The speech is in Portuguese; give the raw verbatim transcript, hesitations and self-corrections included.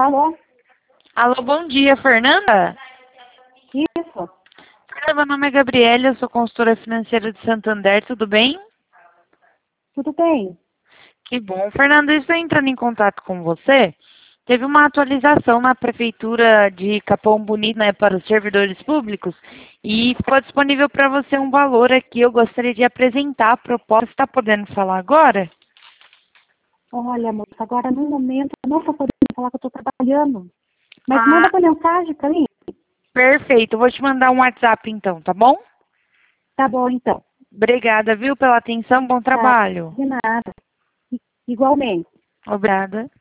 Alô? Alô, bom dia, Fernanda? Isso. Meu nome é Gabriela, eu sou consultora financeira de Santander, tudo bem? Tudo bem? Que bom. Fernanda, eu estou entrando em contato com você. Teve uma atualização na Prefeitura de Capão Bonito, né, para os servidores públicos e ficou disponível para você um valor aqui. Eu gostaria de apresentar a proposta. Você está podendo falar agora? Olha, moça, agora no momento eu não estou podendo falar que eu estou trabalhando. Mas Ah, manda por mensagem para mim. perfeito. Eu vou te mandar um WhatsApp então, tá bom? Tá bom, então. Obrigada, viu, pela atenção. Bom Tá. trabalho. De nada. I- Igualmente. Obrigada.